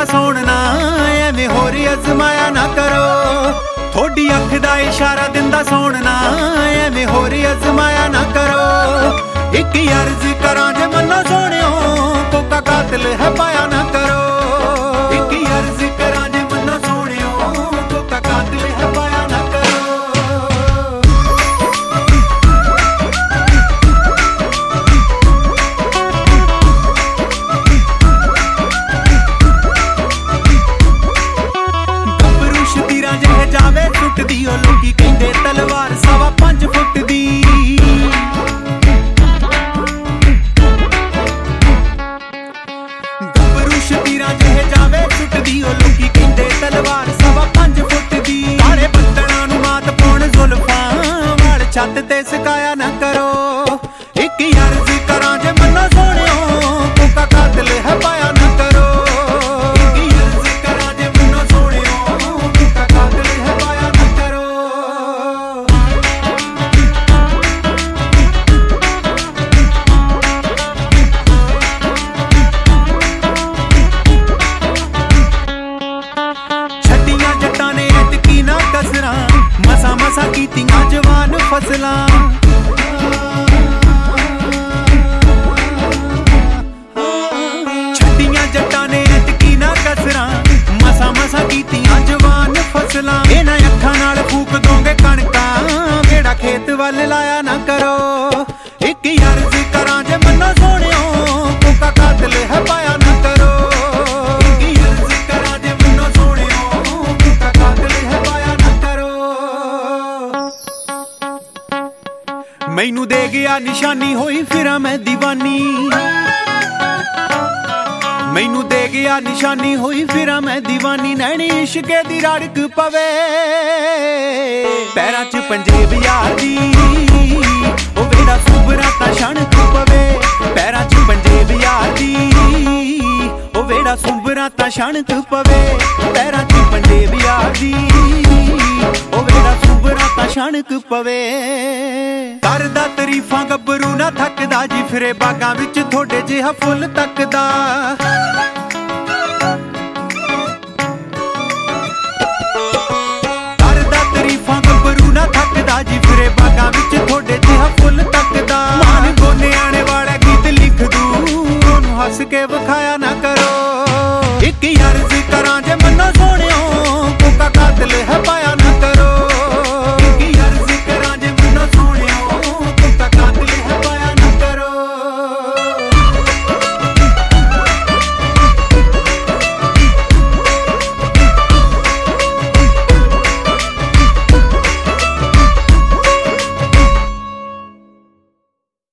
दिंदा सोहणना एवें होर अजमाया ना करो। थोड़ी अख दा इशारा दिंदा सोहणना एवें होर अजमाया ना करो। एक अर्ज करां जे मन्नो सोहणियो कोका कातिल है पाया ना करो। एक अर्ज करां जे मन्नो सोहणियो कोका कातिल है पाया ना करो। गबरू शतीरां जिह जावे टुटदी ओ लोकी कहंदे तलवार 5.25 फुट दी। शतीरां जिह जावे टुटदी ओ लोकी कहंदे तलवार 5.25 फुट दी। काले बदलां नूं मात पाउण जुल्फां वाल छत ते सकाया ना करो। एक अर्ज करां जे मन्नो सोहणियो कोका कातिल है पाया ना करो। एक अर्ज करां जे मन्नो सोहणियो कोका कातिल है पाया ना करो। मसा मसा कीतियां जवान फसलां। छड्डियां जट्टां ने ऐतकी ना कसरां। मसा मसा कीतियां जवान फसलां। इन्हां अखां नाल फूक दोगे कणकां बेड़ा खेत वल लाया ना करो। एक अर्ज करां जे मन्नो सोहणियो कोका कातिल है पाया ना करो। मैनू दे गया निशानी होई फिरां मैं दीवानी। मैनू दे गया निशानी होई फिरां मैं दीवानी। नैनी इश्के दी रड़क पवे पैरां च पंजेब यार दी। ओ वेड़ा सुबरा तां छणक पवे पैरां च पंजेब यार दी। ओ वेड़ा सुबरा तां छणक पवे पैरां च पंजेब यार दी। ओ वेड़ा सुबरा तां छणक पवे। करदा तरीफां गब्बरू ना थकदा जी फिरे बागां विच थोड़े जिहा फुੱਲ तकदा। करदा तरीफां गब्बरू ना थकदा जी फिरे बागां विच थोड़े जिहा फुੱਲ तकदा। मान गोने आने वाला गीत लिख दूं ओनू हस के विखाया ना करो। एक अर्ज